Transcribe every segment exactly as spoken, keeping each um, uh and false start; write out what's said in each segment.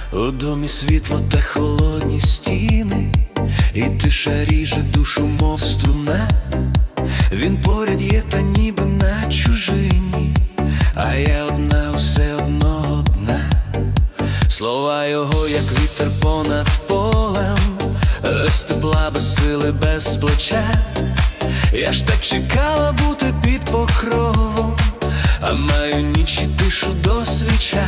У домі світло та холодні стіни, і тиша ріже душу, мов струна. Він поряд є, та ніби на чужині, а я одна, усе одно одна. Слова його, як вітер понад полем, без тепла, без сили, без плеча. Я ж так чекала бути під покровом, а маю ніч і тишу до свіча.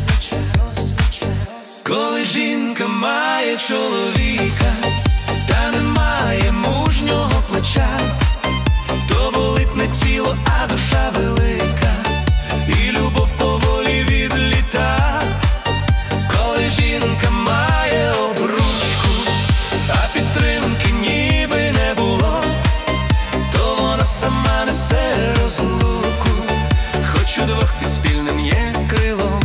Коли жінка має чоловіка, та немає мужнього плеча, то болить не тіло, а душа велика, і любов поволі відліта. Коли жінка має обручку, а підтримки ніби не було, то вона сама несе розлуку, хоч удвох під спільним є крилом.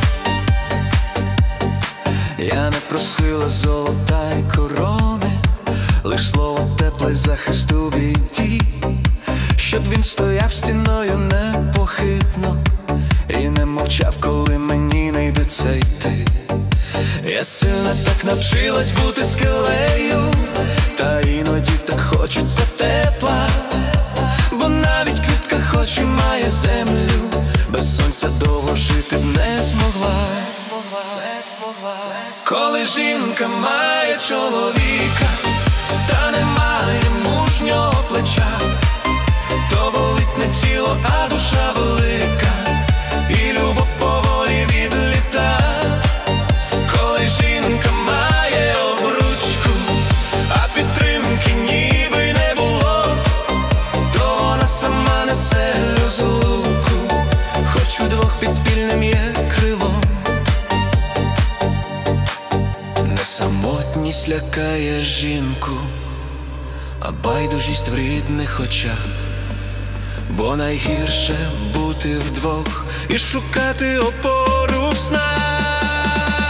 Я не просила золота й корони, лиш слово тепле й захист у біді, щоб він стояв стіною непохитно і не мовчав, коли мені не йдеться йти. Я сильно так навчилась бути скелею, та іноді так хочеться тепла, бо навіть квітка хоч і має землю, без сонця довго жити б не змогла. Коли жінка має чоловіка, та немає мужнього плеча, то болить не тіло, а душа велика, і любов поволі відліта. Коли жінка має обручку, а підтримки ніби не було, то вона сама несе розлуку, хоч удвох під спільним є крилом. Самотність лякає жінку, а байдужість в рідних очах, бо найгірше бути вдвох і шукати опору в снах.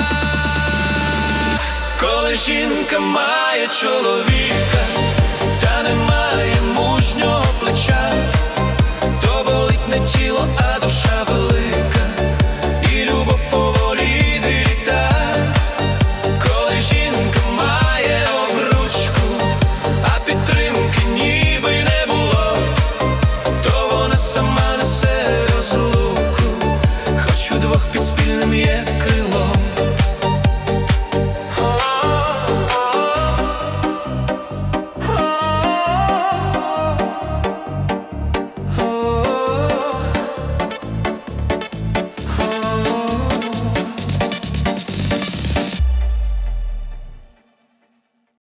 Коли жінка має чоловіка, та немає мужнього плеча, то болить не тіло, а